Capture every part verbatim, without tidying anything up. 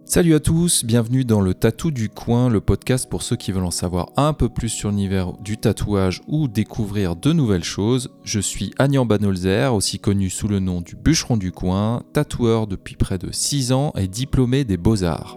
Salut à tous, bienvenue dans le Tatou du Coin, le podcast pour ceux qui veulent en savoir un peu plus sur l'univers du tatouage ou découvrir de nouvelles choses. Je suis Agnan Banholzer, aussi connu sous le nom du Bûcheron du Coin, tatoueur depuis près de six ans et diplômé des Beaux-Arts.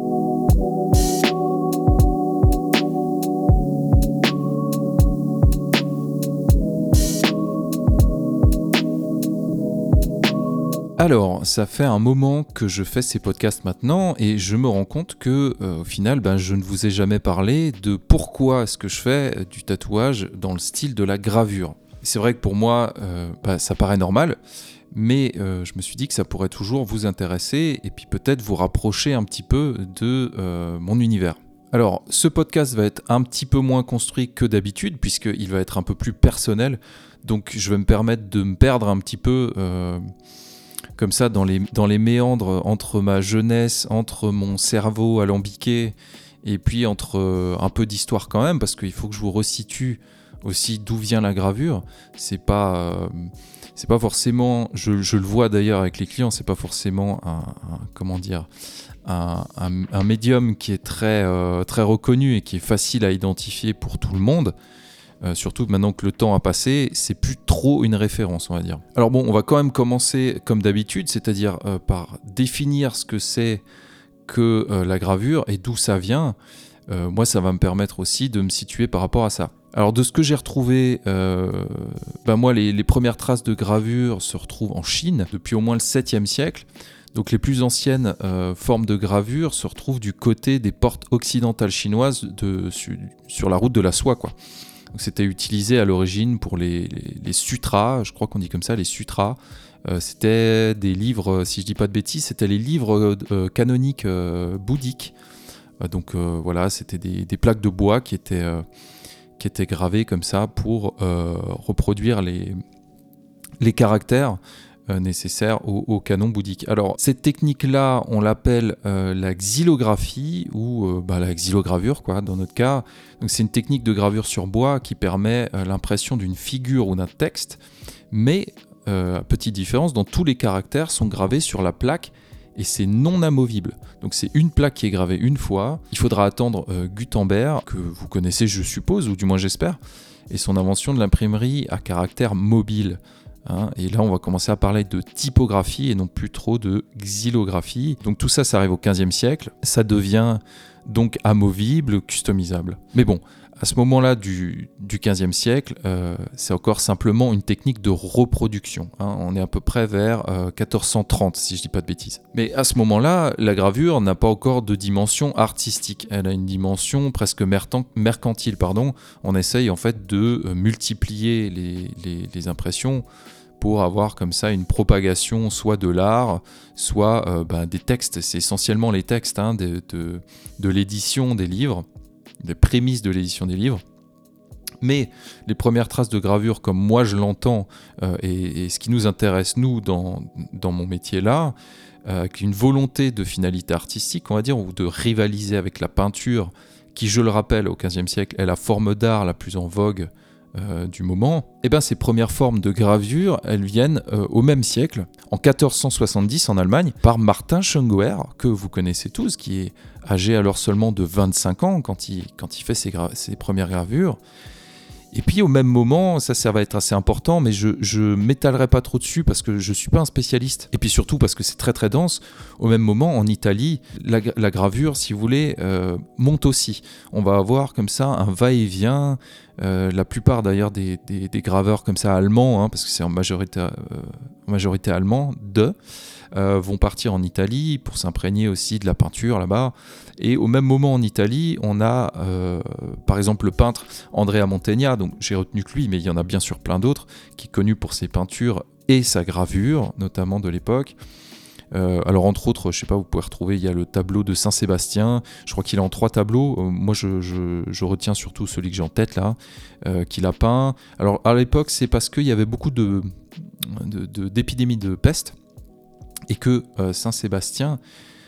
Alors, ça fait un moment que je fais ces podcasts maintenant et je me rends compte que, euh, au final, ben, je ne vous ai jamais parlé de pourquoi est-ce que je fais du tatouage dans le style de la gravure. C'est vrai que pour moi, euh, ben, ça paraît normal, mais euh, je me suis dit que ça pourrait toujours vous intéresser et puis peut-être vous rapprocher un petit peu de euh, mon univers. Alors, ce podcast va être un petit peu moins construit que d'habitude puisqu'il va être un peu plus personnel, donc je vais me permettre de me perdre un petit peu... Euh, comme ça dans les, dans les méandres entre ma jeunesse, entre mon cerveau alambiqué et puis entre euh, un peu d'histoire quand même, parce qu'il faut que je vous resitue aussi d'où vient la gravure. C'est pas, euh, c'est pas forcément, je, je le vois d'ailleurs avec les clients, c'est pas forcément un, un comment dire, un, un, un médium qui est très, euh, très reconnu et qui est facile à identifier pour tout le monde. Euh, surtout maintenant que le temps a passé, c'est plus trop une référence, on va dire. Alors bon, on va quand même commencer comme d'habitude, c'est-à-dire euh, par définir ce que c'est que euh, la gravure et d'où ça vient. Euh, moi, ça va me permettre aussi de me situer par rapport à ça. Alors de ce que j'ai retrouvé, euh, ben moi, les, les premières traces de gravure se retrouvent en Chine depuis au moins le septième siècle. Donc les plus anciennes euh, formes de gravure se retrouvent du côté des portes occidentales chinoises de, sur, sur la route de la soie, quoi. Donc, c'était utilisé à l'origine pour les, les, les sutras, je crois qu'on dit comme ça, les sutras. Euh, c'était des livres, si je dis pas de bêtises, c'était les livres euh, canoniques euh, bouddhiques. Euh, donc euh, voilà, c'était des, des plaques de bois qui étaient, euh, qui étaient gravées comme ça pour euh, reproduire les, les caractères euh, nécessaires au, au canon bouddhique. Alors cette technique-là, on l'appelle euh, la xylographie ou euh, bah, la xylogravure, quoi, dans notre cas. Donc, c'est une technique de gravure sur bois qui permet euh, l'impression d'une figure ou d'un texte, mais, euh, petite différence, dans tous les caractères sont gravés sur la plaque et c'est non amovible. Donc c'est une plaque qui est gravée une fois. Il faudra attendre euh, Gutenberg, que vous connaissez je suppose, ou du moins j'espère, et son invention de l'imprimerie à caractère mobile. Hein, et là, on va commencer à parler de typographie et non plus trop de xylographie. Donc tout ça, ça arrive au quinzième siècle. Ça devient donc amovible, customisable. Mais bon, à ce moment-là du, du quinzième siècle, euh, c'est encore simplement une technique de reproduction. Hein. On est à peu près vers euh, quatorze cent trente, si je ne dis pas de bêtises. Mais à ce moment-là, la gravure n'a pas encore de dimension artistique. Elle a une dimension presque mertan- mercantile. Pardon. On essaye en fait de euh, multiplier les, les, les impressions pour avoir comme ça une propagation soit de l'art, soit euh, ben, des textes. C'est essentiellement les textes hein, de, de, de l'édition des livres, des prémices de l'édition des livres. Mais les premières traces de gravure, comme moi je l'entends, euh, et, et ce qui nous intéresse, nous, dans, dans mon métier là, euh, avec une volonté de finalité artistique, on va dire, ou de rivaliser avec la peinture, qui, je le rappelle, au quinzième siècle, est la forme d'art la plus en vogue Euh, du moment, et ben ces premières formes de gravure, elles viennent euh, au même siècle, en quatorze cent soixante-dix en Allemagne, par Martin Schongauer, que vous connaissez tous, qui est âgé alors seulement de vingt-cinq ans quand il, quand il fait ses, gra- ses premières gravures. Et puis au même moment, ça, ça va être assez important, mais je ne m'étalerai pas trop dessus parce que je ne suis pas un spécialiste. Et puis surtout parce que c'est très très dense. Au même moment, en Italie, la, la gravure, si vous voulez, euh, monte aussi. On va avoir comme ça un va-et-vient. Euh, la plupart d'ailleurs des, des, des graveurs comme ça allemands, hein, parce que c'est en majorité, euh, en majorité allemand, de, euh, vont partir en Italie pour s'imprégner aussi de la peinture là-bas. Et au même moment en Italie, on a euh, par exemple le peintre Andrea Mantegna, donc j'ai retenu que lui, mais il y en a bien sûr plein d'autres, qui est connu pour ses peintures et sa gravure, notamment de l'époque. Euh, alors entre autres, je sais pas, vous pouvez retrouver, il y a le tableau de Saint-Sébastien, je crois qu'il est en trois tableaux, euh, moi je, je, je retiens surtout celui que j'ai en tête là, euh, qu'il a peint. Alors à l'époque, c'est parce qu'il y avait beaucoup de, de, de, d'épidémies de peste, et que euh, Saint-Sébastien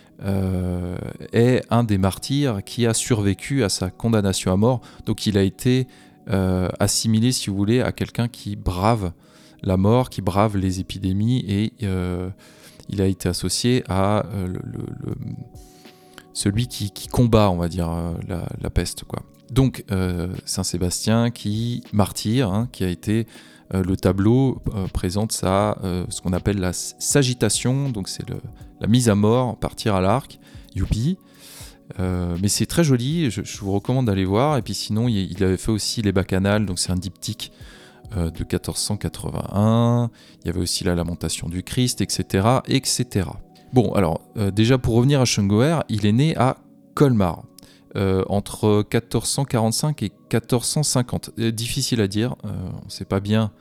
euh, est un des martyrs qui a survécu à sa condamnation à mort, donc il a été euh, assimilé, si vous voulez, à quelqu'un qui brave la mort, qui brave les épidémies, et euh, il a été associé à euh, le, le, le, celui qui, qui combat, on va dire, euh, la, la peste, quoi. Donc, euh, Saint-Sébastien qui martyre, hein, qui a été... Euh, le tableau euh, présente ça, euh, ce qu'on appelle la sagitation, donc c'est le, la mise à mort, partir à l'arc, youpi. Euh, mais c'est très joli, je, je vous recommande d'aller voir. Et puis sinon, il, il avait fait aussi les bacchanales, donc c'est un diptyque euh, de quatorze cent quatre-vingt-un. Il y avait aussi la lamentation du Christ, et cetera, et cetera. Bon, alors euh, déjà pour revenir à Schungoer, il est né à Colmar. Euh, entre quatorze cent quarante-cinq et quatorze cent cinquante. Euh, difficile à dire, euh, on ne sait pas bien,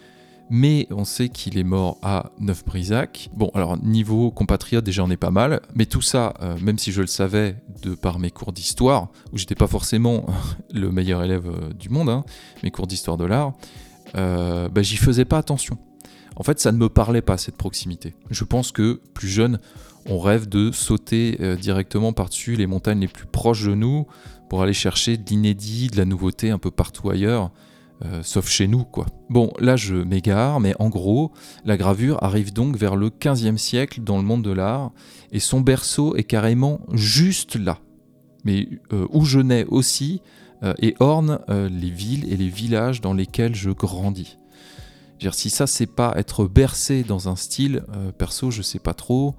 mais on sait qu'il est mort à Neuf-Brisach. Bon, alors niveau compatriote, déjà on est pas mal, mais tout ça, euh, même si je le savais de par mes cours d'histoire, où j'étais pas forcément le meilleur élève euh, du monde, hein, mes cours d'histoire de l'art, euh, bah, j'y faisais pas attention. En fait, ça ne me parlait pas, cette proximité. Je pense que, plus jeune, on rêve de sauter euh, directement par-dessus les montagnes les plus proches de nous pour aller chercher de l'inédit, de la nouveauté un peu partout ailleurs, euh, sauf chez nous, quoi. Bon, là je m'égare, mais en gros, la gravure arrive donc vers le quinzième siècle dans le monde de l'art, et son berceau est carrément juste là, mais euh, où je nais aussi, euh, et orne euh, les villes et les villages dans lesquels je grandis. Je veux dire, si ça c'est pas être bercé dans un style, euh, perso je sais pas trop.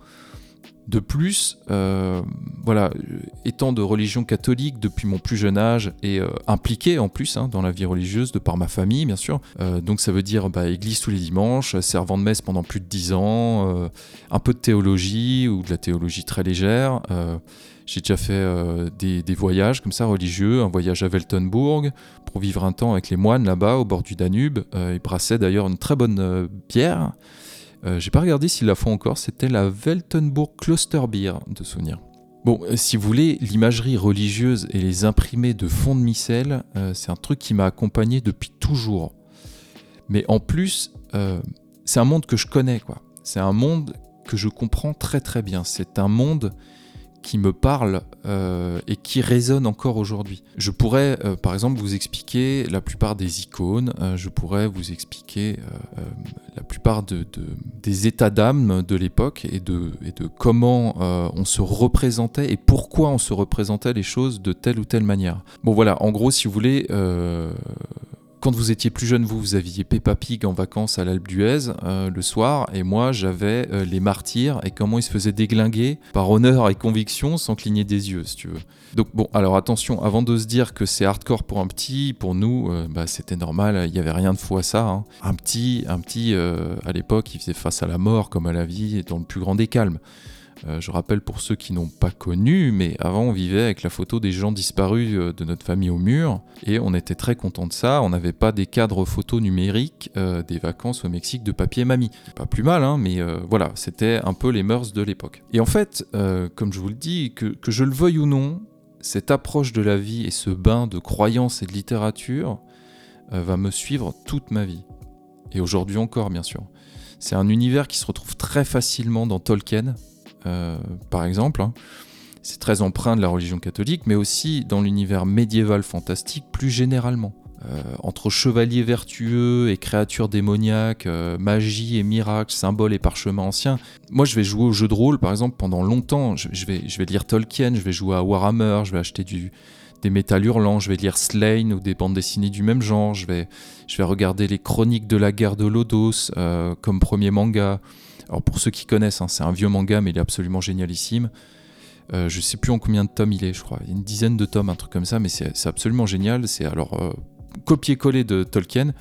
De plus, euh, voilà, étant de religion catholique depuis mon plus jeune âge et euh, impliqué en plus hein, dans la vie religieuse de par ma famille bien sûr, euh, donc ça veut dire bah, église tous les dimanches, servant de messe pendant plus de dix ans, euh, un peu de théologie ou de la théologie très légère. Euh, j'ai déjà fait euh, des, des voyages comme ça religieux, un voyage à Weltenbourg pour vivre un temps avec les moines là-bas au bord du Danube. Euh, ils brassaient d'ailleurs une très bonne euh, bière. Euh, j'ai pas regardé s'ils la font encore, c'était la Weltenbourg Klosterbier de souvenir. Bon, euh, si vous voulez, l'imagerie religieuse et les imprimés de fond de micelle, euh, c'est un truc qui m'a accompagné depuis toujours. Mais en plus, euh, c'est un monde que je connais, quoi. C'est un monde que je comprends très très bien. C'est un monde qui me parle euh, et qui résonne encore aujourd'hui. Je pourrais, euh, par exemple, vous expliquer la plupart des icônes, euh, je pourrais vous expliquer euh, euh, la plupart de, de, des états d'âme de l'époque et de, et de comment euh, on se représentait et pourquoi on se représentait les choses de telle ou telle manière. Bon voilà, en gros, si vous voulez... Euh, Quand vous étiez plus jeune, vous, vous aviez Peppa Pig en vacances à l'Alpe d'Huez euh, le soir, et moi j'avais euh, les martyrs et comment ils se faisaient déglinguer par honneur et conviction sans cligner des yeux, si tu veux. Donc bon, alors attention, avant de se dire que c'est hardcore pour un petit, pour nous, euh, bah, c'était normal, il n'y avait rien de fou à ça. Hein. Un petit, un petit euh, à l'époque, il faisait face à la mort comme à la vie, dans le plus grand des calmes. Euh, je rappelle pour ceux qui n'ont pas connu, mais avant on vivait avec la photo des gens disparus euh, de notre famille au mur, et on était très content de ça. On n'avait pas des cadres photos numériques euh, des vacances au Mexique de papy et mamie. Pas plus mal, hein, mais euh, voilà, c'était un peu les mœurs de l'époque. Et en fait, euh, comme je vous le dis, que, que je le veuille ou non, cette approche de la vie et ce bain de croyances et de littérature euh, va me suivre toute ma vie. Et aujourd'hui encore, bien sûr. C'est un univers qui se retrouve très facilement dans Tolkien, Euh, par exemple, hein. C'est très empreint de la religion catholique, mais aussi dans l'univers médiéval fantastique plus généralement. Euh, entre chevaliers vertueux et créatures démoniaques, euh, magie et miracles, symboles et parchemins anciens. Moi, je vais jouer au jeu de rôle, par exemple, pendant longtemps. Je, je, vais, je vais lire Tolkien, je vais jouer à Warhammer, je vais acheter du, des métal hurlants, je vais lire Slain ou des bandes dessinées du même genre, je vais, je vais regarder les chroniques de la guerre de Lodos euh, comme premier manga. Alors pour ceux qui connaissent, hein, c'est un vieux manga, mais il est absolument génialissime. Euh, je sais plus en combien de tomes il est, je crois. Il y a une dizaine de tomes, un truc comme ça, mais c'est, c'est absolument génial. C'est alors euh, copier-coller de Tolkien,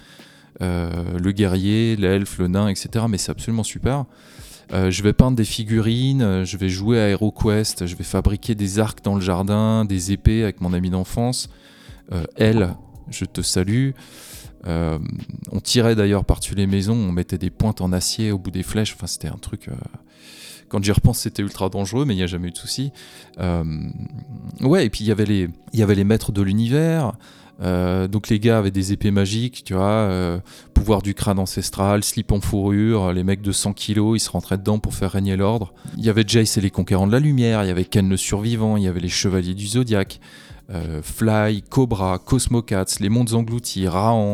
euh, le guerrier, l'elfe, le nain, et cetera. Mais c'est absolument super. Euh, je vais peindre des figurines, je vais jouer à HeroQuest, je vais fabriquer des arcs dans le jardin, des épées avec mon ami d'enfance. Euh, elle, je te salue. Euh, on tirait d'ailleurs par-dessus les maisons, on mettait des pointes en acier au bout des flèches, enfin c'était un truc... Euh... Quand j'y repense, c'était ultra dangereux, mais il n'y a jamais eu de souci. Euh... Ouais, et puis il y avait les, il y avait les maîtres de l'univers, euh, donc les gars avaient des épées magiques, tu vois, euh, pouvoir du crâne ancestral, slip en fourrure, les mecs de cent kilos, ils se rentraient dedans pour faire régner l'ordre. Il y avait Jace et les conquérants de la lumière, il y avait Ken le survivant, il y avait les chevaliers du Zodiaque, Euh, Fly, Cobra, Cosmocats, les mondes engloutis, Rahan,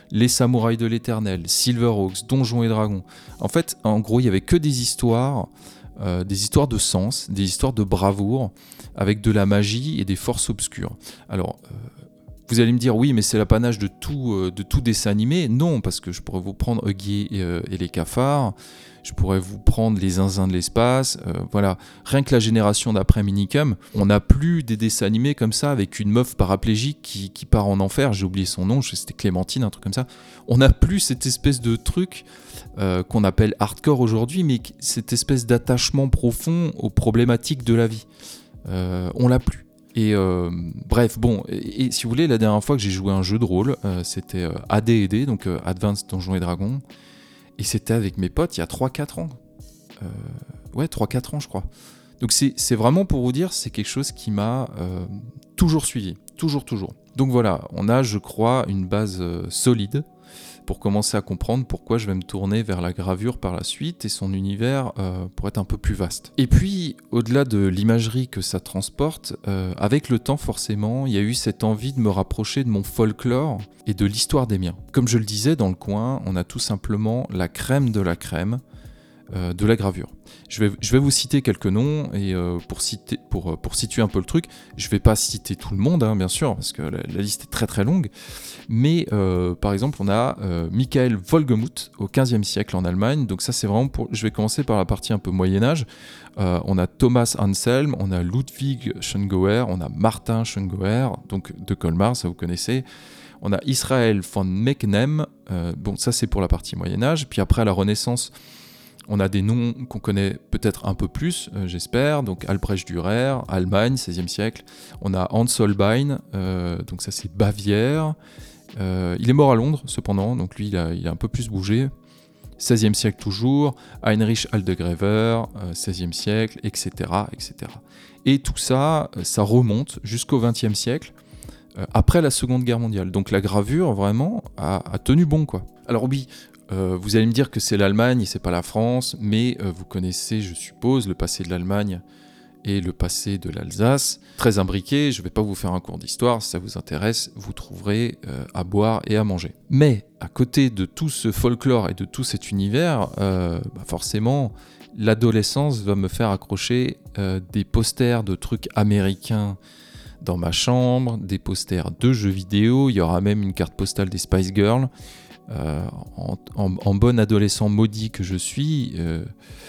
Les Samouraïs de l'Éternel, Silverhawks, Donjons et Dragons. En fait, en gros, il n'y avait que des histoires, euh, des histoires de sens, des histoires de bravoure, avec de la magie et des forces obscures. Alors, euh, vous allez me dire, oui, mais c'est l'apanage de tout, euh, de tout dessin animé. Non, parce que je pourrais vous prendre Huggy et, euh, et les cafards, je pourrais vous prendre les zinzins de l'espace, euh, voilà. Rien que la génération d'après Minicum, on n'a plus des dessins animés comme ça, avec une meuf paraplégique qui, qui part en enfer, j'ai oublié son nom, c'était Clémentine, un truc comme ça. On n'a plus cette espèce de truc euh, qu'on appelle hardcore aujourd'hui, mais cette espèce d'attachement profond aux problématiques de la vie. Euh, on l'a plus. Et euh, bref, bon, et, et si vous voulez, la dernière fois que j'ai joué à un jeu de rôle, euh, c'était euh, A D et D, donc euh, Advanced Donjons et Dragons, et c'était avec mes potes il y a trois quatre ans. Euh, ouais, trois quatre ans, je crois. Donc c'est, c'est vraiment pour vous dire, c'est quelque chose qui m'a euh, toujours suivi, toujours, toujours. Donc voilà, on a, je crois, une base euh, solide pour commencer à comprendre pourquoi je vais me tourner vers la gravure par la suite et son univers euh, pour être un peu plus vaste. Et puis, au-delà de l'imagerie que ça transporte, euh, avec le temps forcément, il y a eu cette envie de me rapprocher de mon folklore et de l'histoire des miens. Comme je le disais, dans le coin, on a tout simplement la crème de la crème euh, de la gravure. Je vais, je vais vous citer quelques noms, et euh, pour, citer, pour, pour situer un peu le truc, je ne vais pas citer tout le monde, hein, bien sûr, parce que la, la liste est très très longue, mais euh, par exemple, on a euh, Michael Wolgemut au quinzième siècle en Allemagne, donc ça c'est vraiment pour... Je vais commencer par la partie un peu Moyen-Âge. Euh, on a Thomas Anselm, on a Ludwig Schongauer, on a Martin Schongauer, donc de Colmar, ça vous connaissez. On a Israël von Meckenem, euh, bon ça c'est pour la partie Moyen-Âge, puis après à la Renaissance, on a des noms qu'on connaît peut-être un peu plus, euh, j'espère. Donc Albrecht Dürer, Allemagne, seizième siècle. On a Hans Holbein, euh, donc ça c'est Bavière. Euh, il est mort à Londres cependant, donc lui il a, il a un peu plus bougé. seizième siècle toujours. Heinrich Aldegrever, euh, seizième siècle, et cetera, et cetera. Et tout ça, ça remonte jusqu'au vingtième siècle, euh, après la Seconde Guerre mondiale. Donc la gravure vraiment a, a tenu bon, quoi. Alors oui. Euh, vous allez me dire que c'est l'Allemagne et c'est pas la France, mais euh, vous connaissez, je suppose, le passé de l'Allemagne et le passé de l'Alsace. Très imbriqué, je ne vais pas vous faire un cours d'histoire, si ça vous intéresse, vous trouverez euh, à boire et à manger. Mais à côté de tout ce folklore et de tout cet univers, euh, bah forcément, l'adolescence va me faire accrocher euh, des posters de trucs américains dans ma chambre, des posters de jeux vidéo, il y aura même une carte postale des Spice Girls. Euh, en, en, en bon adolescent maudit que je suis, euh,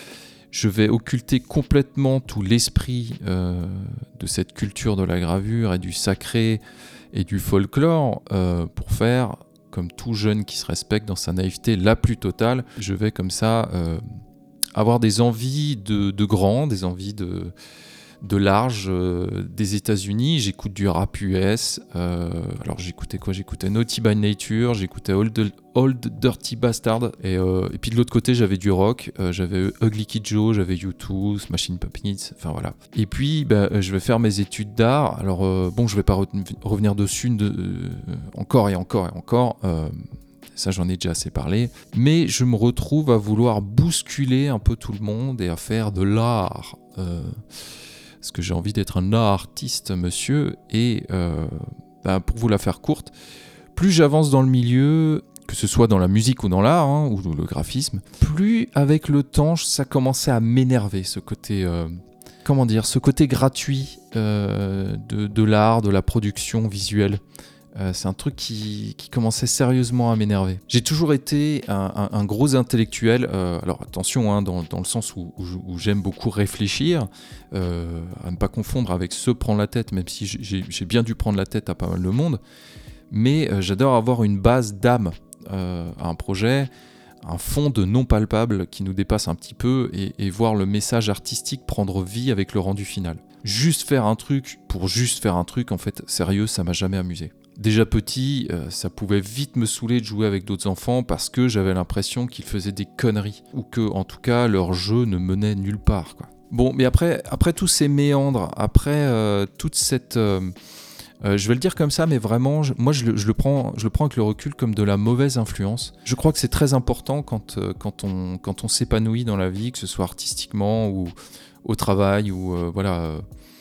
je vais occulter complètement tout l'esprit euh, de cette culture de la gravure et du sacré et du folklore euh, pour faire, comme tout jeune qui se respecte dans sa naïveté la plus totale, je vais comme ça euh, avoir des envies de, de grand, des envies de... de large euh, des États-Unis. J'écoute du rap U S. Euh, alors j'écoutais quoi J'écoutais Naughty by Nature, j'écoutais Old, Old Dirty Bastard. Et, euh, et puis de l'autre côté, j'avais du rock. Euh, j'avais Ugly Kid Joe, j'avais U deux, Smashing Pumpkins. Enfin voilà. Et puis bah, je vais faire mes études d'art. Alors euh, bon, je vais pas re- revenir dessus de, euh, encore et encore et encore. Euh, Ça, j'en ai déjà assez parlé. Mais je me retrouve à vouloir bousculer un peu tout le monde et à faire de l'art. Euh, parce que j'ai envie d'être un artiste, monsieur, et euh, bah, pour vous la faire courte, plus j'avance dans le milieu, que ce soit dans la musique ou dans l'art, hein, ou le graphisme, plus avec le temps, ça commençait à m'énerver, ce côté, euh, comment dire, ce côté gratuit euh, de, de l'art, de la production visuelle. Euh, c'est un truc qui, qui commençait sérieusement à m'énerver. J'ai toujours été un, un, un gros intellectuel, euh, alors attention, hein, dans, dans le sens où, où, où j'aime beaucoup réfléchir, euh, à ne pas confondre avec se prendre la tête, même si j'ai, j'ai bien dû prendre la tête à pas mal de monde, mais euh, j'adore avoir une base d'âme euh, à un projet, un fond de non palpable qui nous dépasse un petit peu et, et voir le message artistique prendre vie avec le rendu final. Juste faire un truc pour juste faire un truc, en fait, sérieux, ça m'a jamais amusé. Déjà petit, euh, ça pouvait vite me saouler de jouer avec d'autres enfants parce que j'avais l'impression qu'ils faisaient des conneries ou que, en tout cas, leur jeu ne menait nulle part, quoi. Bon, mais après, après tous ces méandres, après euh, toute cette... Euh, euh, je vais le dire comme ça, mais vraiment, je, moi je le, je, le prends, je le prends avec le recul comme de la mauvaise influence. Je crois que c'est très important quand, euh, quand, on, quand on s'épanouit dans la vie, que ce soit artistiquement ou au travail, ou euh, voilà... Euh,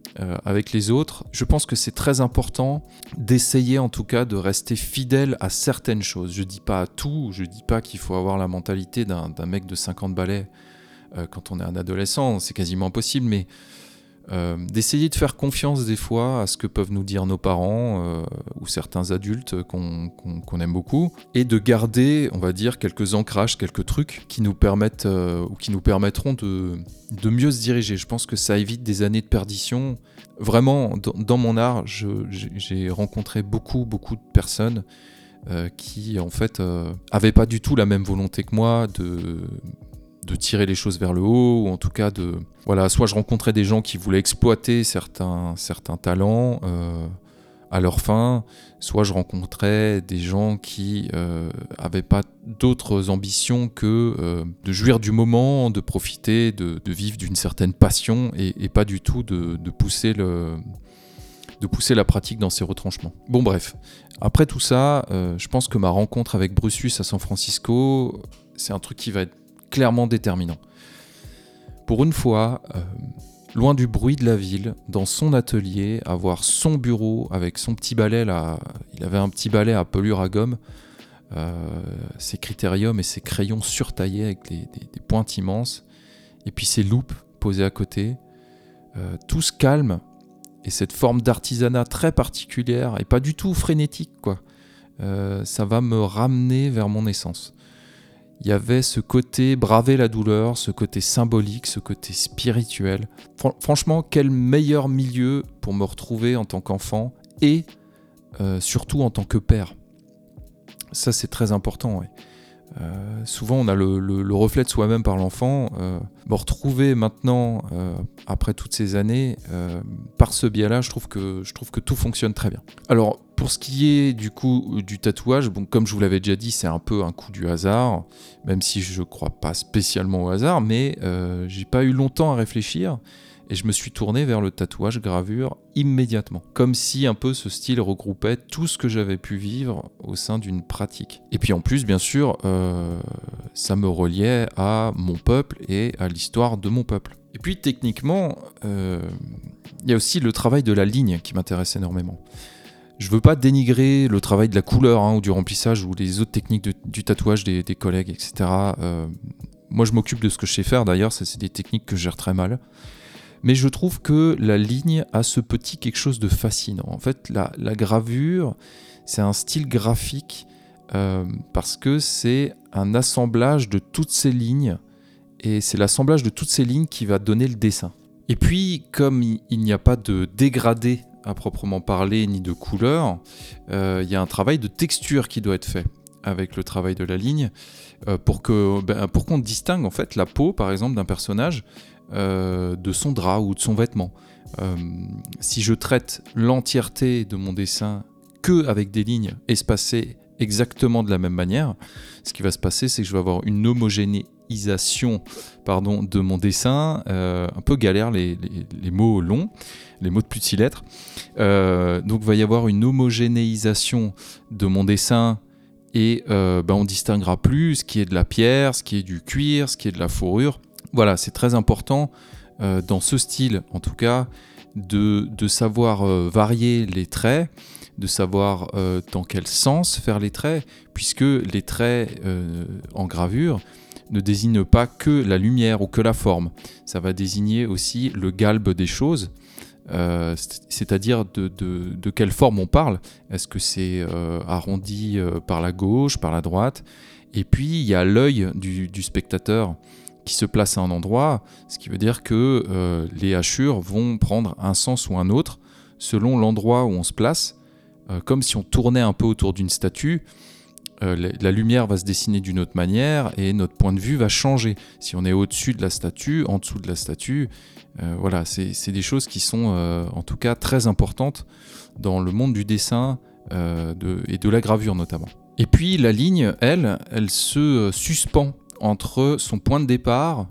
euh, avec les autres, je pense que c'est très important d'essayer en tout cas de rester fidèle à certaines choses. Je dis pas à tout, je dis pas qu'il faut avoir la mentalité d'un, d'un mec de cinquante balais euh, quand on est un adolescent, c'est quasiment impossible, mais Euh, d'essayer de faire confiance des fois à ce que peuvent nous dire nos parents euh, ou certains adultes qu'on, qu'on, qu'on aime beaucoup, et de garder, on va dire, quelques ancrages, quelques trucs qui nous permettent euh, ou qui nous permettront de, de mieux se diriger. Je pense que ça évite des années de perdition. Vraiment, dans, dans mon art, je, j'ai, j'ai rencontré beaucoup, beaucoup de personnes euh, qui, en fait, euh, avaient pas du tout la même volonté que moi de... de tirer les choses vers le haut, ou en tout cas de... Voilà, soit je rencontrais des gens qui voulaient exploiter certains, certains talents euh, à leur fin, soit je rencontrais des gens qui euh, avaient pas d'autres ambitions que euh, de jouir du moment, de profiter, de, de vivre d'une certaine passion, et, et pas du tout de, de, pousser le, de pousser la pratique dans ses retranchements. Bon bref, après tout ça, euh, je pense que ma rencontre avec Brucius à San Francisco, c'est un truc qui va être clairement déterminant. Pour une fois, euh, loin du bruit de la ville, dans son atelier, avoir son bureau avec son petit balai là, il avait un petit balai à pelure à gomme, euh, ses critériums et ses crayons surtaillés avec des, des, des pointes immenses, et puis ses loupes posées à côté, euh, tout se calme, et cette forme d'artisanat très particulière et pas du tout frénétique, quoi. Euh, ça va me ramener vers mon essence. Il y avait ce côté braver la douleur, ce côté symbolique, ce côté spirituel. Fr- franchement, quel meilleur milieu pour me retrouver en tant qu'enfant et euh, surtout en tant que père. Ça, c'est très important, ouais. Euh, souvent, on a le, le, le reflet de soi-même par l'enfant. Euh, me retrouver maintenant, euh, après toutes ces années, euh, par ce biais-là, je trouve que, je trouve que tout fonctionne très bien. Alors, pour ce qui est du coup du tatouage, bon, comme je vous l'avais déjà dit, c'est un peu un coup du hasard, même si je ne crois pas spécialement au hasard, mais euh, j'ai pas eu longtemps à réfléchir. Et je me suis tourné vers le tatouage gravure immédiatement. Comme si un peu ce style regroupait tout ce que j'avais pu vivre au sein d'une pratique. Et puis en plus, bien sûr, euh, ça me reliait à mon peuple et à l'histoire de mon peuple. Et puis techniquement, euh, il y a aussi le travail de la ligne qui m'intéresse énormément. Je veux pas dénigrer le travail de la couleur hein, ou du remplissage ou les autres techniques de, du tatouage des, des collègues, et cetera. Euh, moi, je m'occupe de ce que je sais faire d'ailleurs, ça c'est des techniques que je gère très mal. Mais je trouve que la ligne a ce petit quelque chose de fascinant. En fait, la, la gravure, c'est un style graphique euh, parce que c'est un assemblage de toutes ces lignes et c'est l'assemblage de toutes ces lignes qui va donner le dessin. Et puis, comme il n'y a pas de dégradé à proprement parler ni de couleur, euh, il y a un travail de texture qui doit être fait avec le travail de la ligne euh, pour, que, ben, pour qu'on distingue en fait la peau, par exemple, d'un personnage Euh, de son drap ou de son vêtement. Euh, si je traite l'entièreté de mon dessin que avec des lignes espacées exactement de la même manière, ce qui va se passer, c'est que je vais avoir une homogénéisation pardon, de mon dessin, euh, un peu galère les, les, les mots longs, les mots de plus de six lettres. Euh, donc il va y avoir une homogénéisation de mon dessin et euh, ben, on ne distinguera plus ce qui est de la pierre, ce qui est du cuir, ce qui est de la fourrure. Voilà, c'est très important euh, dans ce style, en tout cas, de, de savoir euh, varier les traits, de savoir euh, dans quel sens faire les traits, puisque les traits euh, en gravure ne désignent pas que la lumière ou que la forme. Ça va désigner aussi le galbe des choses, euh, c'est-à-dire de, de, de quelle forme on parle. Est-ce que c'est euh, arrondi euh, par la gauche, par la droite ? Et puis, il y a l'œil du, du spectateur qui se place à un endroit, ce qui veut dire que euh, les hachures vont prendre un sens ou un autre selon l'endroit où on se place, euh, comme si on tournait un peu autour d'une statue. Euh, la, la lumière va se dessiner d'une autre manière et notre point de vue va changer. Si on est au-dessus de la statue, en dessous de la statue, euh, voilà, c'est, c'est des choses qui sont euh, en tout cas très importantes dans le monde du dessin euh, de, et de la gravure notamment. Et puis la ligne, elle, elle se suspend entre son point de départ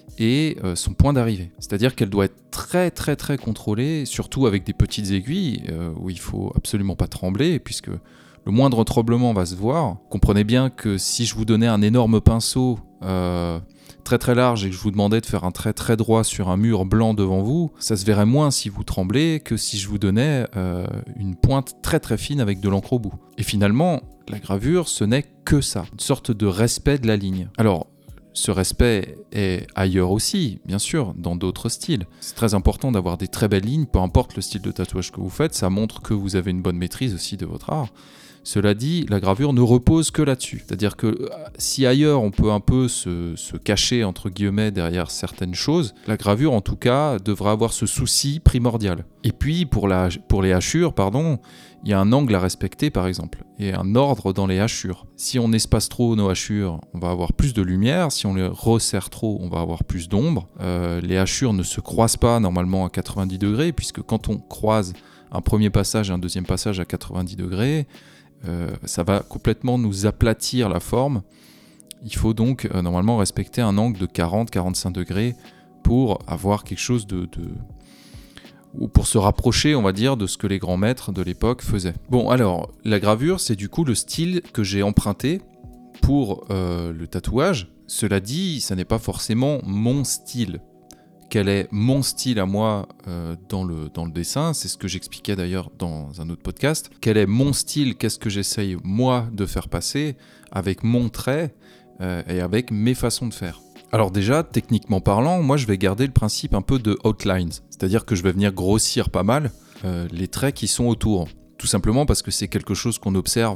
et euh, son point d'arrivée. C'est-à-dire qu'elle doit être très très très contrôlée, surtout avec des petites aiguilles euh, où il faut absolument pas trembler, puisque le moindre entroblement va se voir. Comprenez bien que si je vous donnais un énorme pinceau euh, très très large et que je vous demandais de faire un trait très droit sur un mur blanc devant vous, ça se verrait moins si vous tremblez que si je vous donnais euh, une pointe très très fine avec de l'encre au bout. Et finalement, la gravure, ce n'est que ça, une sorte de respect de la ligne. Alors, ce respect est ailleurs aussi, bien sûr, dans d'autres styles. C'est très important d'avoir des très belles lignes, peu importe le style de tatouage que vous faites, ça montre que vous avez une bonne maîtrise aussi de votre art. Cela dit, la gravure ne repose que là-dessus. C'est-à-dire que si ailleurs on peut un peu se, se cacher, entre guillemets, derrière certaines choses, la gravure, en tout cas, devrait avoir ce souci primordial. Et puis, pour, la, pour les hachures, pardon, il y a un angle à respecter, par exemple, et un ordre dans les hachures. Si on espace trop nos hachures, on va avoir plus de lumière. Si on les resserre trop, on va avoir plus d'ombre. Euh, les hachures ne se croisent pas normalement à quatre-vingt-dix degrés, puisque quand on croise un premier passage et un deuxième passage à quatre-vingt-dix degrés, euh, ça va complètement nous aplatir la forme. Il faut donc euh, normalement respecter un angle de quarante à quarante-cinq degrés pour avoir quelque chose de... de ou pour se rapprocher, on va dire, de ce que les grands maîtres de l'époque faisaient. Bon, alors, la gravure, c'est du coup le style que j'ai emprunté pour euh, le tatouage. Cela dit, ça n'est pas forcément mon style. Quel est mon style à moi euh, dans, le, dans le dessin? C'est ce que j'expliquais d'ailleurs dans un autre podcast. Quel est mon style? Qu'est-ce que j'essaye, moi, de faire passer avec mon trait euh, et avec mes façons de faire? Alors déjà, techniquement parlant, moi je vais garder le principe un peu de outlines, c'est-à-dire que je vais venir grossir pas mal euh, les traits qui sont autour, tout simplement parce que c'est quelque chose qu'on observe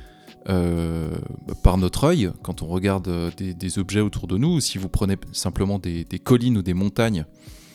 euh, par notre œil quand on regarde des, des objets autour de nous. Si vous prenez simplement des, des collines ou des montagnes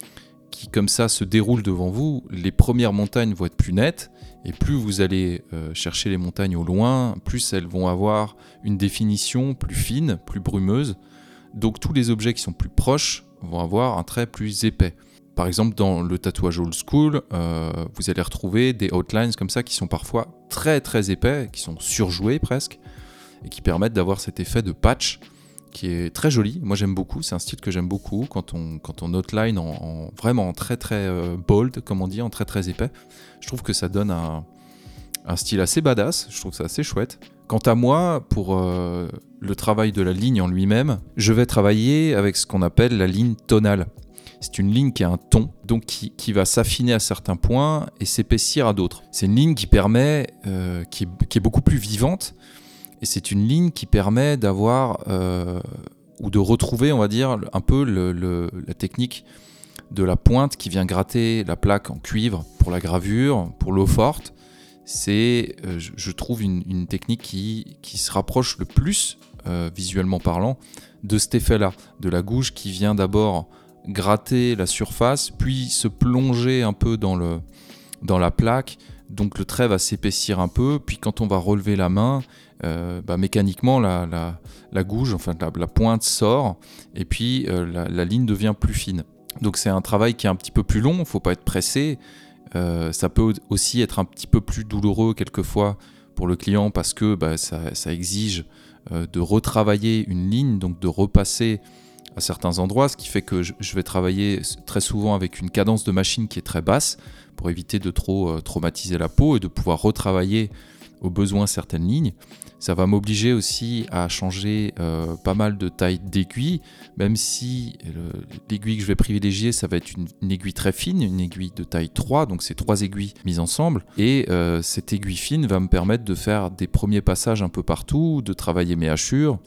qui comme ça se déroulent devant vous, les premières montagnes vont être plus nettes, et plus vous allez euh, chercher les montagnes au loin, plus elles vont avoir une définition plus fine, plus brumeuse. Donc tous les objets qui sont plus proches vont avoir un trait plus épais. Par exemple, dans le tatouage old school, euh, vous allez retrouver des outlines comme ça qui sont parfois très très épais, qui sont surjoués presque, et qui permettent d'avoir cet effet de patch qui est très joli. Moi j'aime beaucoup, c'est un style que j'aime beaucoup quand on, quand on outline en, en vraiment très très euh, bold, comme on dit, en très très épais. Je trouve que ça donne un, un style assez badass, je trouve ça assez chouette. Quant à moi, pour euh, le travail de la ligne en lui-même, je vais travailler avec ce qu'on appelle la ligne tonale. C'est une ligne qui a un ton, donc qui, qui va s'affiner à certains points et s'épaissir à d'autres. C'est une ligne qui permet, euh, qui, est, qui est beaucoup plus vivante, et c'est une ligne qui permet d'avoir, euh, ou de retrouver, on va dire, un peu le, le, la technique de la pointe qui vient gratter la plaque en cuivre pour la gravure, pour l'eau forte. C'est, euh, je, je trouve, une, une technique qui, qui se rapproche le plus, euh, visuellement parlant, de cet effet-là, de la gouge qui vient d'abord gratter la surface, puis se plonger un peu dans, le, dans la plaque, donc le trait va s'épaissir un peu, puis quand on va relever la main, euh, bah, mécaniquement la, la, la gouge, enfin la, la pointe sort, et puis euh, la, la ligne devient plus fine. Donc c'est un travail qui est un petit peu plus long, il ne faut pas être pressé. Euh, ça peut aussi être un petit peu plus douloureux quelquefois pour le client parce que bah, ça, ça exige euh, de retravailler une ligne, donc de repasser à certains endroits, ce qui fait que je, je vais travailler très souvent avec une cadence de machine qui est très basse pour éviter de trop euh, traumatiser la peau et de pouvoir retravailler au besoin certaines lignes. Ça va m'obliger aussi à changer euh, pas mal de taille d'aiguille, même si le, l'aiguille que je vais privilégier, ça va être une, une aiguille très fine, une aiguille de taille trois, donc c'est trois aiguilles mises ensemble. Et euh, cette aiguille fine va me permettre de faire des premiers passages un peu partout, de travailler mes hachures.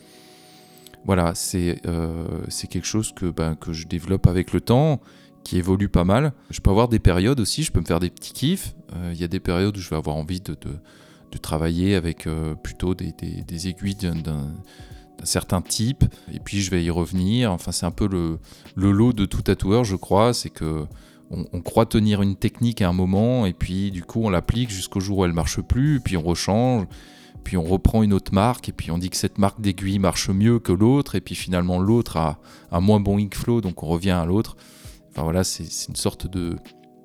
Voilà, c'est, euh, c'est quelque chose que, ben, que je développe avec le temps, qui évolue pas mal. Je peux avoir des périodes aussi, je peux me faire des petits kiffs. Il euh, y a des périodes où je vais avoir envie de... de de travailler avec euh, plutôt des, des, des aiguilles d'un, d'un, d'un certain type, et puis je vais y revenir. Enfin, c'est un peu le, le lot de tout tatoueur, je crois, c'est que on, on croit tenir une technique à un moment, et puis du coup on l'applique jusqu'au jour où elle marche plus, puis on rechange, puis on reprend une autre marque, et puis on dit que cette marque d'aiguille marche mieux que l'autre, et puis finalement l'autre a un moins bon inkflow, donc on revient à l'autre. Enfin voilà, c'est, c'est une sorte de...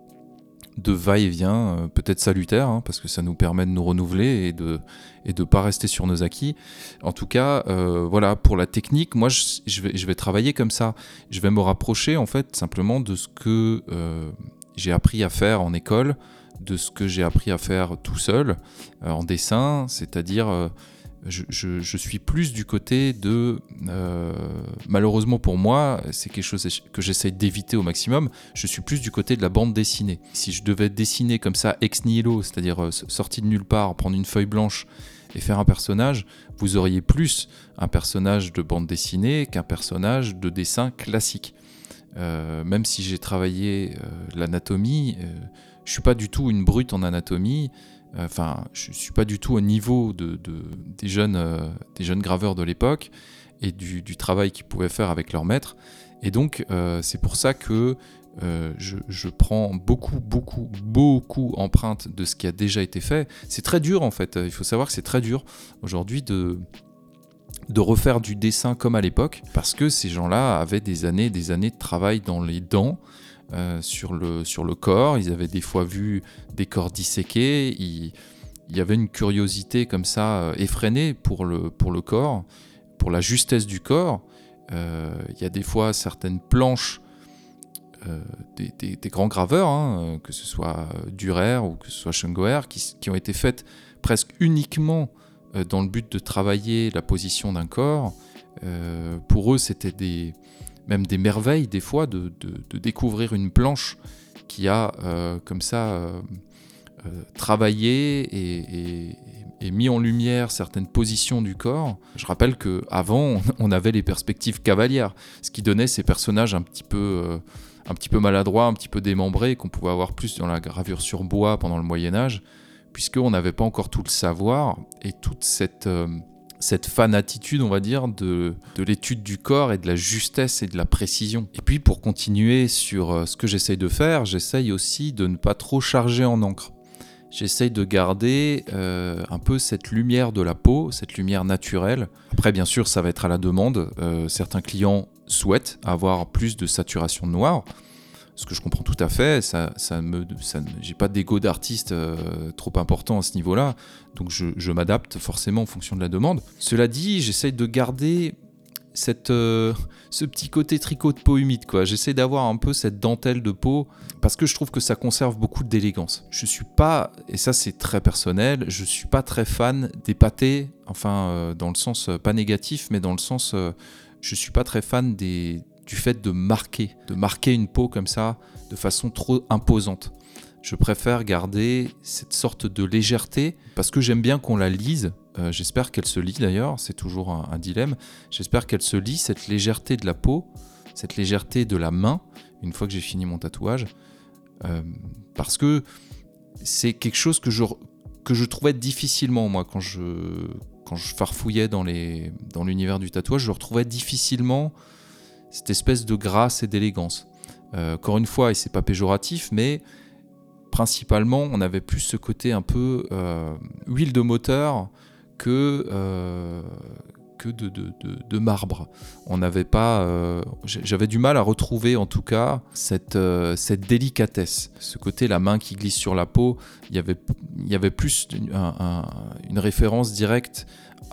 de va-et-vient, euh, peut-être salutaire, hein, parce que ça nous permet de nous renouveler et de et de pas rester sur nos acquis. En tout cas, euh, voilà, pour la technique, moi, je, je, vais, je vais travailler comme ça. Je vais me rapprocher, en fait, simplement de ce que euh, j'ai appris à faire en école de ce que j'ai appris à faire tout seul euh, en dessin, c'est-à-dire euh, je, je, je suis plus du côté de, euh, malheureusement pour moi, c'est quelque chose que j'essaye d'éviter au maximum, je suis plus du côté de la bande dessinée. Si je devais dessiner comme ça ex nihilo, c'est-à-dire euh, sorti de nulle part, prendre une feuille blanche et faire un personnage, vous auriez plus un personnage de bande dessinée qu'un personnage de dessin classique. Euh, même si j'ai travaillé euh, l'anatomie, euh, je ne suis pas du tout une brute en anatomie, enfin, euh, je ne suis pas du tout au niveau de, de, des, jeunes, euh, des jeunes graveurs de l'époque et du, du travail qu'ils pouvaient faire avec leur maître. Et donc, euh, c'est pour ça que euh, je, je prends beaucoup, beaucoup, beaucoup empreinte de ce qui a déjà été fait. C'est très dur, en fait. Il faut savoir que c'est très dur aujourd'hui de... de refaire du dessin comme à l'époque, parce que ces gens-là avaient des années des années de travail dans les dents, euh, sur, le, sur le corps, ils avaient des fois vu des corps disséqués, il, il y avait une curiosité comme ça euh, effrénée pour le, pour le corps, pour la justesse du corps. Euh, il y a des fois certaines planches euh, des, des, des grands graveurs, hein, que ce soit Dürer ou que ce soit Schongauer, qui, qui ont été faites presque uniquement dans le but de travailler la position d'un corps. Euh, pour eux, c'était des, même des merveilles, des fois, de, de, de découvrir une planche qui a, euh, comme ça, euh, euh, travaillé et, et, et mis en lumière certaines positions du corps. Je rappelle qu'avant, on avait les perspectives cavalières, ce qui donnait ces personnages un petit peu, euh, un petit peu maladroits, un petit peu démembrés, qu'on pouvait avoir plus dans la gravure sur bois pendant le Moyen-Âge, puisqu'on n'avait pas encore tout le savoir et toute cette, euh, cette fanatitude, on va dire, de, de l'étude du corps et de la justesse et de la précision. Et puis, pour continuer sur euh, ce que j'essaye de faire, j'essaye aussi de ne pas trop charger en encre. J'essaye de garder euh, un peu cette lumière de la peau, cette lumière naturelle. Après, bien sûr, ça va être à la demande. Euh, certains clients souhaitent avoir plus de saturation de noir, ce que je comprends tout à fait, ça, ça me, ça, j'ai pas d'ego d'artiste euh, trop important à ce niveau-là, donc je, je m'adapte forcément en fonction de la demande. Cela dit, j'essaye de garder cette, euh, ce petit côté tricot de peau humide, quoi. J'essaie d'avoir un peu cette dentelle de peau, parce que je trouve que ça conserve beaucoup d'élégance. Je suis pas, et ça c'est très personnel, je suis pas très fan des pâtés, enfin euh, dans le sens, euh, pas négatif, mais dans le sens, euh, je suis pas très fan des... du fait de marquer, de marquer une peau comme ça, de façon trop imposante. Je préfère garder cette sorte de légèreté, parce que j'aime bien qu'on la lise, euh, j'espère qu'elle se lit d'ailleurs, c'est toujours un, un dilemme, j'espère qu'elle se lit, cette légèreté de la peau, cette légèreté de la main, une fois que j'ai fini mon tatouage, euh, parce que c'est quelque chose que je, que je trouvais difficilement, moi, quand je, quand je farfouillais dans, les, dans l'univers du tatouage, je retrouvais difficilement cette espèce de grâce et d'élégance. Euh, encore une fois, et c'est pas péjoratif, mais principalement, on avait plus ce côté un peu euh, huile de moteur que, euh, que de, de, de, de marbre. On n'avait pas... Euh, j'avais du mal à retrouver, en tout cas, cette, euh, cette délicatesse. Ce côté, la main qui glisse sur la peau, il y avait, il y avait plus une, un, un, une référence directe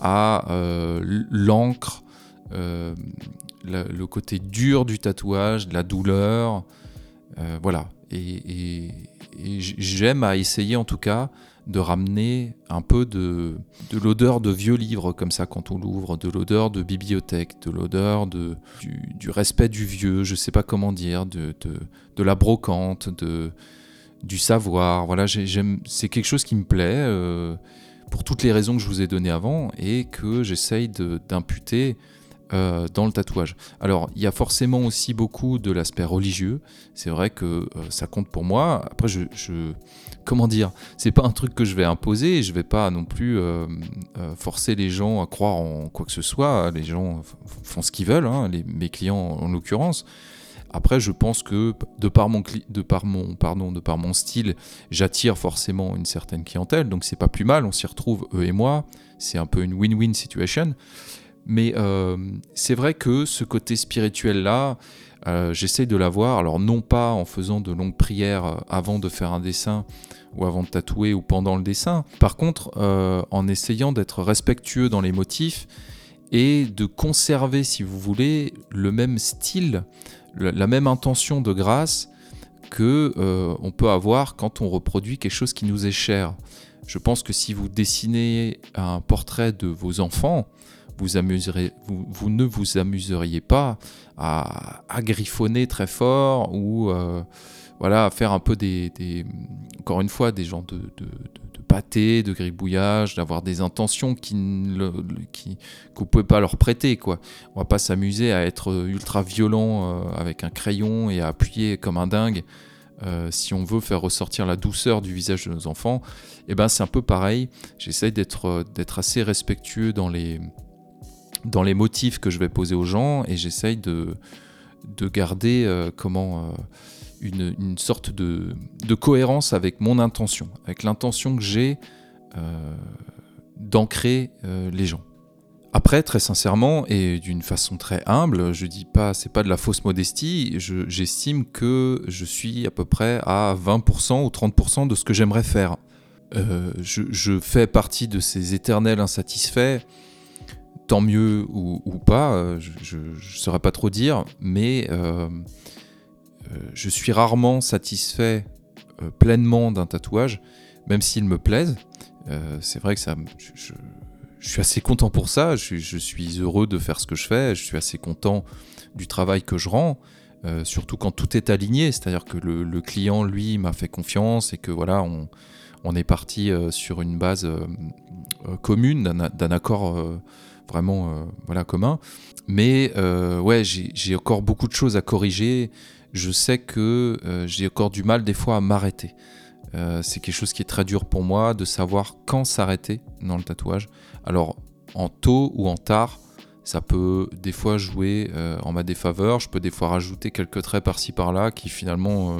à euh, l'encre, euh, le, le côté dur du tatouage, de la douleur, euh, voilà. Et, et, et j'aime à essayer en tout cas de ramener un peu de, de l'odeur de vieux livres comme ça quand on l'ouvre, de l'odeur de bibliothèque, de l'odeur de, du, du respect du vieux, je sais pas comment dire, de, de, de la brocante, de, du savoir. Voilà, j'ai, j'aime, c'est quelque chose qui me plaît euh, pour toutes les raisons que je vous ai données avant et que j'essaye de, d'imputer Euh, dans le tatouage. Alors, il y a forcément aussi beaucoup de l'aspect religieux. C'est vrai que euh, ça compte pour moi. Après, je, je, comment dire, c'est pas un truc que je vais imposer. Je vais pas non plus euh, euh, forcer les gens à croire en quoi que ce soit. Les gens f- font ce qu'ils veulent, hein, les, mes clients en l'occurrence. Après, je pense que de par mon, cli- de par mon, pardon, de par mon style, j'attire forcément une certaine clientèle. Donc, c'est pas plus mal. On s'y retrouve, eux et moi. C'est un peu une win-win situation. Mais euh, c'est vrai que ce côté spirituel-là, euh, j'essaye de l'avoir, alors non pas en faisant de longues prières avant de faire un dessin, ou avant de tatouer, ou pendant le dessin. Par contre, euh, en essayant d'être respectueux dans les motifs, et de conserver, si vous voulez, le même style, la même intention de grâce que euh, on peut avoir quand on reproduit quelque chose qui nous est cher. Je pense que si vous dessinez un portrait de vos enfants, vous, amuserez, vous, vous ne vous amuseriez pas à, à griffonner très fort ou euh, voilà, à faire un peu des, des, encore une fois, des genres de, de, de, de pâté, de gribouillage, d'avoir des intentions qui ne, qui, que vous ne pouvez pas leur prêter, quoi. On ne va pas s'amuser à être ultra violent euh, avec un crayon et à appuyer comme un dingue. Euh, si on veut faire ressortir la douceur du visage de nos enfants, eh ben c'est un peu pareil. J'essaye d'être, d'être assez respectueux dans les, dans les motifs que je vais poser aux gens et j'essaye de, de garder euh, comment, euh, une, une sorte de, de cohérence avec mon intention, avec l'intention que j'ai euh, d'ancrer euh, les gens. Après, très sincèrement et d'une façon très humble, je dis pas, c'est pas de la fausse modestie, je, j'estime que je suis à peu près à vingt pour cent ou trente pour cent de ce que j'aimerais faire. Euh, je, je fais partie de ces éternels insatisfaits, tant mieux ou, ou pas, je ne saurais pas trop dire, mais euh, euh, je suis rarement satisfait euh, pleinement d'un tatouage, même s'il me plaise. Euh, c'est vrai que ça, je, je, je suis assez content pour ça, je, je suis heureux de faire ce que je fais, je suis assez content du travail que je rends, euh, surtout quand tout est aligné, c'est-à-dire que le, le client, lui, m'a fait confiance et que voilà, on, on est parti euh, sur une base euh, euh, commune, d'un, d'un accord euh, vraiment euh, voilà, commun. Mais euh, ouais, j'ai, j'ai encore beaucoup de choses à corriger, je sais que euh, j'ai encore du mal des fois à m'arrêter. Euh, c'est quelque chose qui est très dur pour moi de savoir quand s'arrêter dans le tatouage. Alors en tôt ou en tard, ça peut des fois jouer euh, en ma défaveur. Je peux des fois rajouter quelques traits par-ci par-là qui finalement, euh,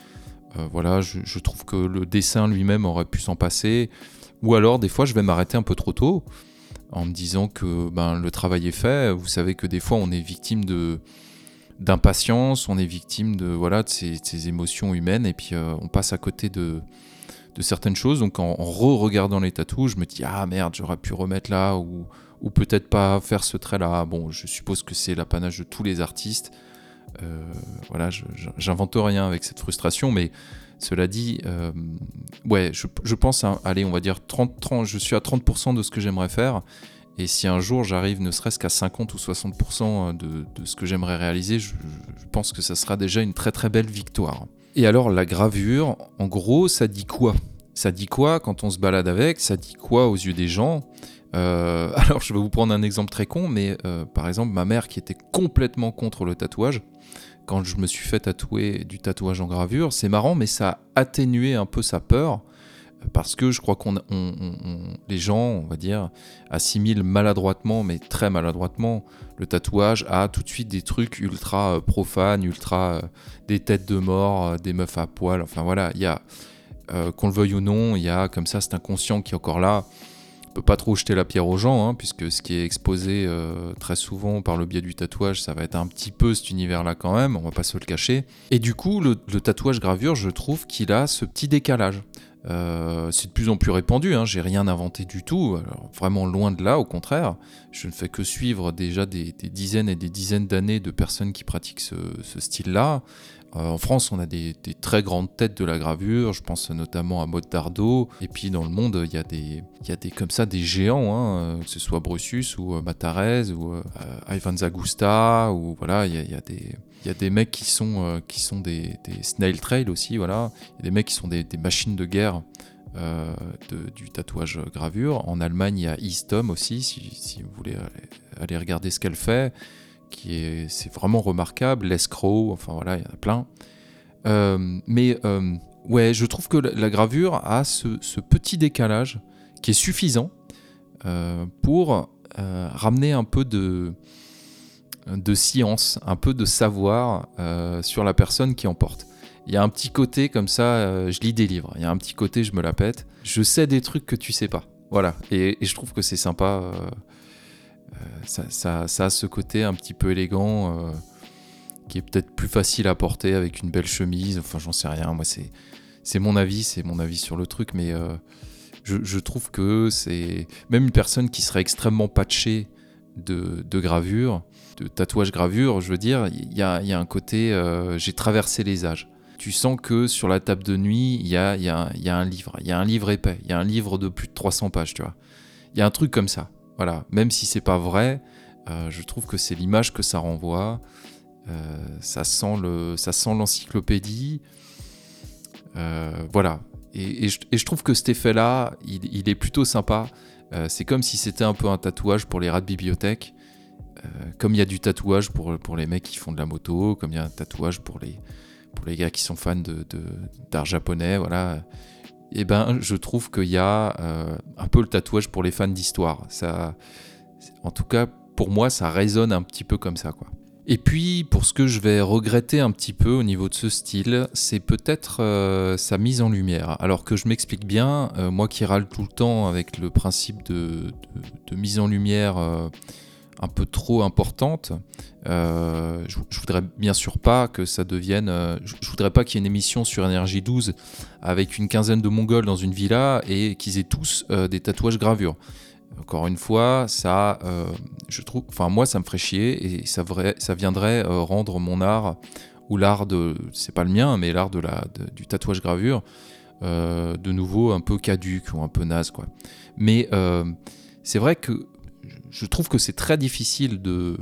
euh, voilà, je, je trouve que le dessin lui-même aurait pu s'en passer. Ou alors des fois je vais m'arrêter un peu trop tôt en me disant que ben, le travail est fait. Vous savez que des fois on est victime de d'impatience, on est victime de, voilà, de, ces, de ces émotions humaines et puis euh, on passe à côté de, de certaines choses. Donc en, en re-regardant les tatous, je me dis « Ah merde, j'aurais pu remettre là ou, ou peut-être pas faire ce trait-là. » Bon, je suppose que c'est l'apanage de tous les artistes. Euh, voilà, je, je, j'invente rien avec cette frustration, mais cela dit, euh, ouais, je, je pense, à, allez, on va dire trente, trente, je suis à trente pour cent de ce que j'aimerais faire. Et si un jour j'arrive ne serait-ce qu'à cinquante ou soixante pour cent de, de ce que j'aimerais réaliser, je, je pense que ça sera déjà une très très belle victoire. Et alors la gravure, en gros, ça dit quoi ? Ça dit quoi quand on se balade avec ? Ça dit quoi aux yeux des gens ? euh, Alors je vais vous prendre un exemple très con, mais euh, par exemple ma mère qui était complètement contre le tatouage, quand je me suis fait tatouer du tatouage en gravure, c'est marrant, mais ça a atténué un peu sa peur. Parce que je crois qu'on, on, on, on, les gens, on va dire, assimilent maladroitement, mais très maladroitement, le tatouage à tout de suite des trucs ultra euh, profanes, ultra euh, des têtes de mort, euh, des meufs à poil. Enfin voilà, il y a, euh, qu'on le veuille ou non, il y a comme ça cet inconscient qui est encore là. On peut pas trop jeter la pierre aux gens, hein, puisque ce qui est exposé euh, très souvent par le biais du tatouage, ça va être un petit peu cet univers-là quand même, on va pas se le cacher. Et du coup, le, le tatouage gravure, je trouve qu'il a ce petit décalage. Euh, c'est de plus en plus répandu, hein, j'ai rien inventé du tout, alors, vraiment loin de là, au contraire. Je ne fais que suivre déjà des, des dizaines et des dizaines d'années de personnes qui pratiquent ce, ce style-là. Euh, en France, on a des, des très grandes têtes de la gravure, je pense notamment à Maud Dardo, et puis dans le monde, il y a des, il y a des comme ça des géants, hein, que ce soit Brussus ou euh, Matarese ou euh, Ivan Zagusta, ou voilà, il y a, il y a des... Il y a des mecs qui sont, euh, qui sont des, des snail trail aussi, voilà. Il y a des mecs qui sont des, des machines de guerre euh, de, du tatouage gravure. En Allemagne, il y a Eastom aussi, si, si vous voulez aller, aller regarder ce qu'elle fait, qui est, c'est vraiment remarquable. L'escroc, enfin voilà, il y en a plein. Euh, mais euh, ouais, je trouve que la, la gravure a ce, ce petit décalage qui est suffisant euh, pour euh, ramener un peu de... de science, un peu de savoir euh, sur la personne qui en porte. Il y a un petit côté comme ça, euh, je lis des livres, il y a un petit côté je me la pète, je sais des trucs que tu sais pas. Voilà, et, et je trouve que c'est sympa, euh, euh, ça, ça, ça a ce côté un petit peu élégant, euh, qui est peut-être plus facile à porter avec une belle chemise, enfin j'en sais rien, moi c'est, c'est mon avis, c'est mon avis sur le truc, mais euh, je, je trouve que c'est... Même une personne qui serait extrêmement patchée de, de gravure, de tatouage gravure, je veux dire, il y a, y a un côté, euh, j'ai traversé les âges. tu sens que sur la table de nuit, il y a, y, a, y a un livre, il y a un livre épais, il y a un livre de plus de trois cents pages, tu vois. Il y a un truc comme ça, voilà. Même si c'est pas vrai, euh, je trouve que c'est l'image que ça renvoie. Euh, ça sent le, ça sent l'encyclopédie. Euh, voilà. Et, et, je, et je trouve que cet effet-là, il, il est plutôt sympa. Euh, c'est comme si c'était un peu un tatouage pour les rats de bibliothèque. Euh, comme il y a du tatouage pour, pour les mecs qui font de la moto, comme il y a un tatouage pour les, pour les gars qui sont fans de, de, d'art japonais, voilà. Et ben, je trouve qu'il y a euh, un peu le tatouage pour les fans d'histoire. Ça, en tout cas, pour moi, ça résonne un petit peu comme ça, quoi. Et puis, pour ce que je vais regretter un petit peu au niveau de ce style, c'est peut-être euh, sa mise en lumière. Alors que je m'explique bien, euh, moi qui râle tout le temps avec le principe de, de, de mise en lumière euh, un peu trop importante, euh, je, je voudrais bien sûr pas que ça devienne... Euh, je, je voudrais pas qu'il y ait une émission sur Énergie douze avec une quinzaine de Mongols dans une villa et qu'ils aient tous euh, des tatouages gravures. Encore une fois, ça, euh, je trouve, enfin moi, ça me ferait chier et ça, vrai, ça viendrait euh, rendre mon art ou l'art de, c'est pas le mien, mais l'art de la, de, du tatouage gravure, euh, de nouveau un peu caduque ou un peu naze, quoi. Mais euh, c'est vrai que je trouve que c'est très difficile de,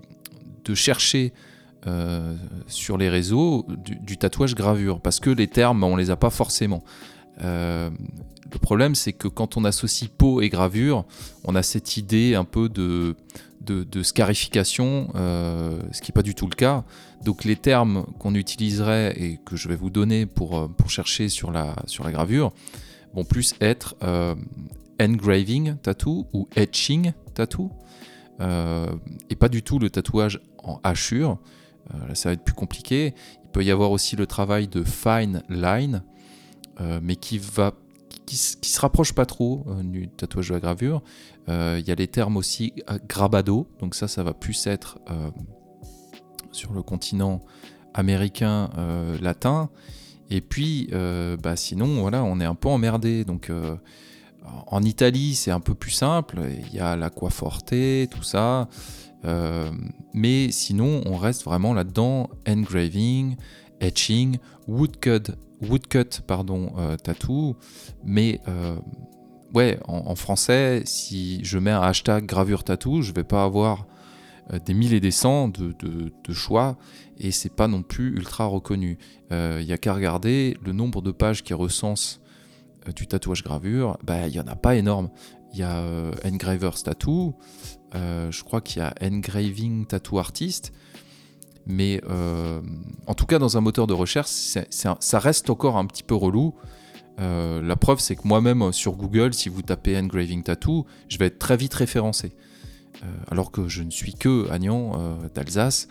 de chercher euh, sur les réseaux du, du tatouage gravure parce que les termes, on les a pas forcément. Euh, le problème, c'est que quand on associe peau et gravure, on a cette idée un peu de, de, de scarification, euh, ce qui n'est pas du tout le cas. Donc les termes qu'on utiliserait et que je vais vous donner pour, pour chercher sur la, sur la gravure vont plus être euh, engraving tattoo ou etching tattoo, euh, et pas du tout le tatouage en hachure. Euh, là, ça va être plus compliqué. Il peut y avoir aussi le travail de fine line, Euh, mais qui va qui, qui se rapproche pas trop euh, du tatouage de la gravure. Il euh, y a les termes aussi euh, grabado, donc ça ça va plus être euh, sur le continent américain euh, latin, et puis euh, bah, sinon voilà, on est un peu emmerdé. Donc euh, en Italie c'est un peu plus simple, il y a l'acquaforte, tout ça, euh, mais sinon on reste vraiment là-dedans: engraving, etching, woodcut woodcut pardon, euh, tattoo, mais euh, ouais, en, en français, si je mets un hashtag gravure tattoo, je vais pas avoir euh, des mille et des cents de, de, de choix, et c'est pas non plus ultra reconnu. Il euh, y a qu'à regarder le nombre de pages qui recensent euh, du tatouage gravure, bah il y en a pas énorme. Il y a euh, Engravers Tattoo, euh, je crois qu'il y a Engraving Tattoo Artist. Mais euh, en tout cas, dans un moteur de recherche, c'est, c'est un, ça reste encore un petit peu relou. Euh, la preuve, c'est que moi-même, sur Google, si vous tapez Engraving Tattoo, je vais être très vite référencé. Euh, alors que je ne suis que Agnan euh, d'Alsace,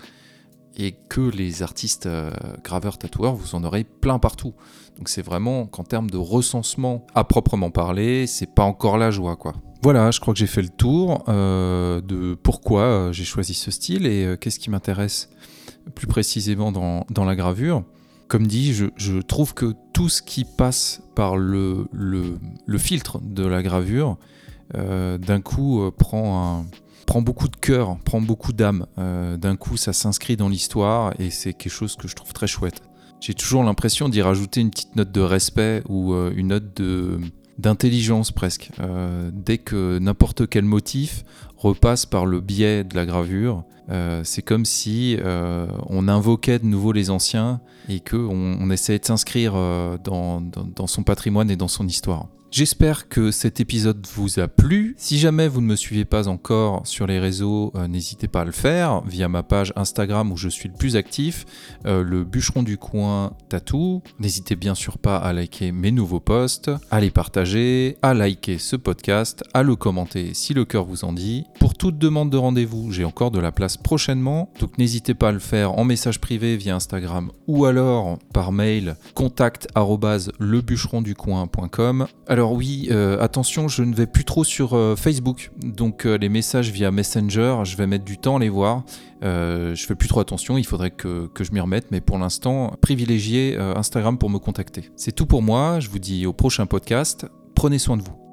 et que les artistes euh, graveurs tatoueurs, vous en aurez plein partout. Donc c'est vraiment qu'en termes de recensement à proprement parler, c'est pas encore la joie, quoi. Voilà, je crois que j'ai fait le tour euh, de pourquoi j'ai choisi ce style et euh, qu'est-ce qui m'intéresse plus précisément dans, dans la gravure. Comme dit, je, je trouve que tout ce qui passe par le, le, le filtre de la gravure, euh, d'un coup, euh, prend, un, prend beaucoup de cœur, prend beaucoup d'âme. Euh, d'un coup, ça s'inscrit dans l'histoire et c'est quelque chose que je trouve très chouette. J'ai toujours l'impression d'y rajouter une petite note de respect ou euh, une note de... d'intelligence presque. Euh, dès que n'importe quel motif repasse par le biais de la gravure, euh, c'est comme si euh, on invoquait de nouveau les anciens et qu'on on essayait de s'inscrire euh, dans, dans, dans son patrimoine et dans son histoire. J'espère que cet épisode vous a plu. Si jamais vous ne me suivez pas encore sur les réseaux, euh, n'hésitez pas à le faire via ma page Instagram où je suis le plus actif, euh, le bûcheron du coin tatou. N'hésitez bien sûr pas à liker mes nouveaux posts, à les partager, à liker ce podcast, à le commenter si le cœur vous en dit. Pour toute demande de rendez-vous, j'ai encore de la place prochainement, donc n'hésitez pas à le faire en message privé via Instagram ou alors par mail contact arobase le bûcheron du coin point com. Alors oui, euh, attention, je ne vais plus trop sur euh, Facebook, donc euh, les messages via Messenger, je vais mettre du temps à les voir. Euh, je fais plus trop attention, il faudrait que, que je m'y remette, mais pour l'instant, privilégiez euh, Instagram pour me contacter. C'est tout pour moi, je vous dis au prochain podcast, prenez soin de vous.